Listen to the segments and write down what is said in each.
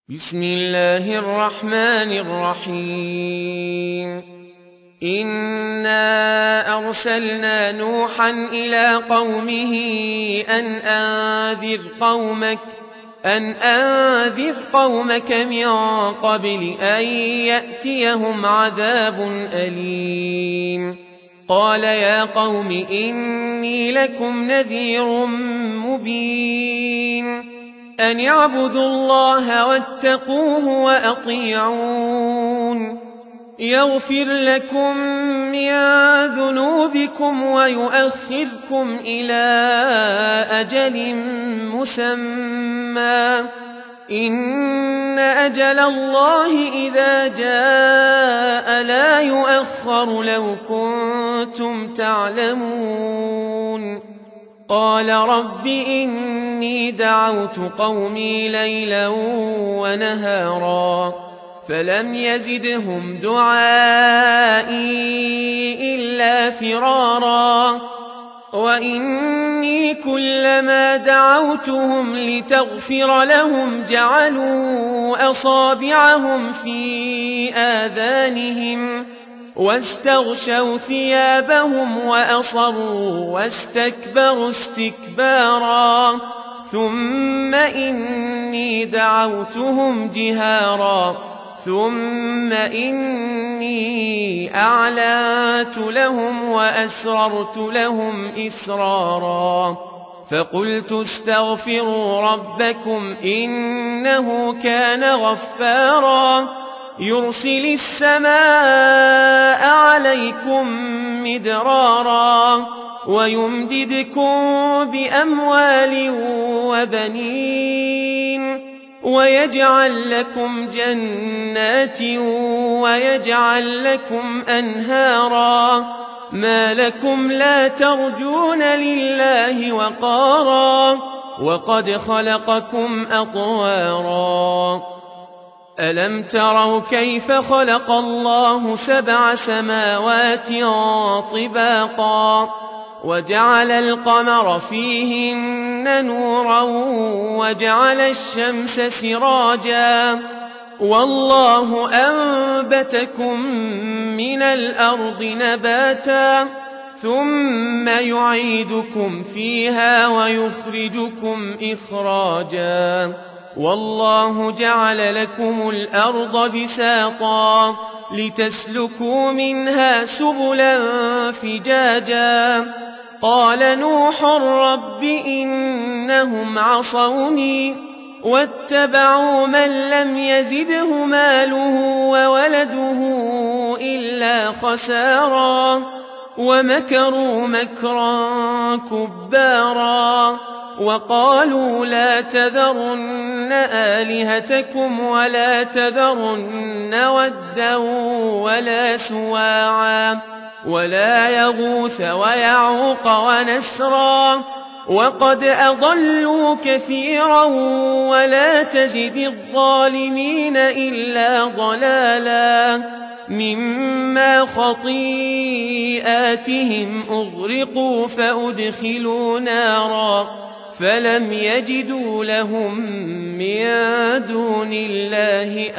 بسم الله الرحمن الرحيم إنا أرسلنا نوحا إلى قومه أن أنذر قومك من قبل أن يأتيهم عذاب أليم قال يا قوم إني لكم نذير مبين أن اعبدوا الله واتقوه وأطيعون يغفر لكم من ذنوبكم ويؤخركم إلى أجل مسمى إن أجل الله إذا جاء لا يؤخر لو كنتم تعلمون قال رب إني دعوت قومي ليلا ونهارا فلم يزدهم دعائي إلا فرارا وإني كلما دعوتهم لتغفر لهم جعلوا أصابعهم في آذانهم واستغشوا ثيابهم وأصروا واستكبروا استكبارا ثم إني دعوتهم جهارا ثم إني أعلنت لهم وأسررت لهم إسرارا فقلت استغفروا ربكم إنه كان غفارا يرسل السماء عليكم مدرارا ويمددكم بأموال وبنين ويجعل لكم جنات ويجعل لكم أنهارا ما لكم لا ترجون لله وقارا وقد خلقكم أطوارا ألم تروا كيف خلق الله 7 سماوات طباقا وجعل القمر فيهن نورا وجعل الشمس سراجا والله أنبتكم من الأرض نباتا ثم يعيدكم فيها ويخرجكم إخراجا والله جعل لكم الأرض بساطا لتسلكوا منها سبلا فجاجا قال نوح رب إنهم عصوني واتبعوا من لم يزده ماله وولده إلا خسارا ومكروا مكرا كبارا وقالوا لا تذرن آلهتكم ولا تذرن ودا ولا سواعا ولا يغوث ويعوق ونسرا وقد أضلوا كثيرا ولا تزد الظالمين إلا ضلالا مما خطيئاتهم أغرقوا فأدخلوا نارا فلم يجدوا لهم من دون الله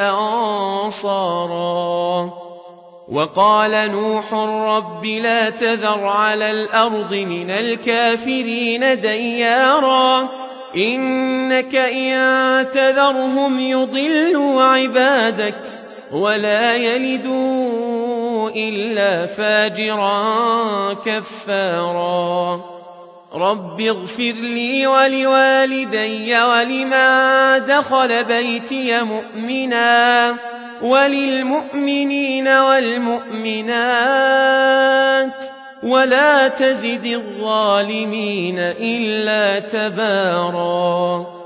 أنصارا وقال نوح رب لا تذر على الأرض من الكافرين ديارا إنك إن تذرهم يضلوا عبادك ولا يلدوا إلا فاجرا كفارا رب اغفر لي ولوالدي ولمن دخل بيتي مؤمنا وللمؤمنين والمؤمنات ولا تزد الظالمين إلا تبارا